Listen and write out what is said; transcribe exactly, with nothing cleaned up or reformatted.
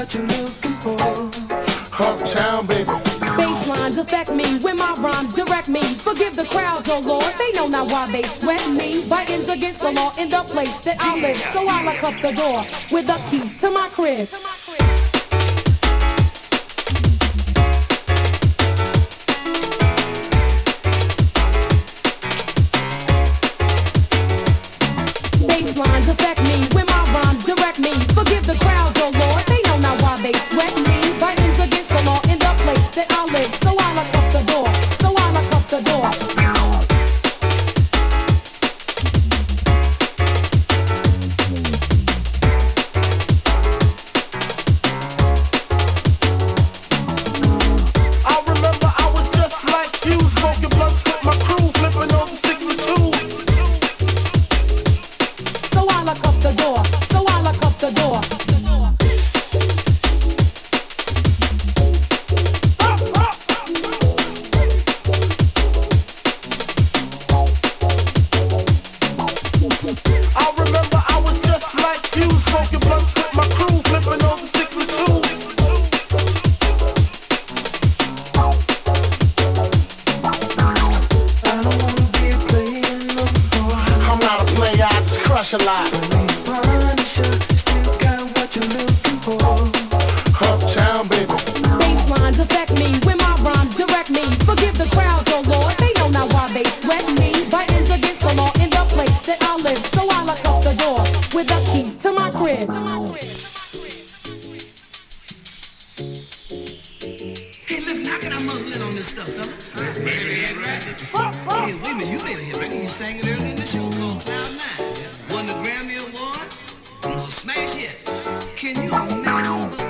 Uptown, baby. Baselines affect me when my rhymes direct me. Forgive the crowds, oh Lord, they know not why they sweat me. Biting's against the law in the place that I live, so I lock up the door with the keys to my crib. Baselines affect me when my rhymes direct me. Forgive the crowds, oh Lord, they know not why they sweat me. Biting's against the law in the place that I live, so I lock up the door, so I lock up the door. A lot. Uptown, baby. Baselines affect me when my rhymes direct me. Forgive the crowds, oh Lord, they know not why they sweat me. Biting's against the law in the place that I live, so I lock up the door with the keys to my crib. Hey, listen, how can I muzzle in on this stuff, fellas? Make a hit record. Hey, wait a minute, you made a hit record. You sang it earlier in the show called Cloud Nine. Won the Grammy Award. It was a smash hit. Can you imagine?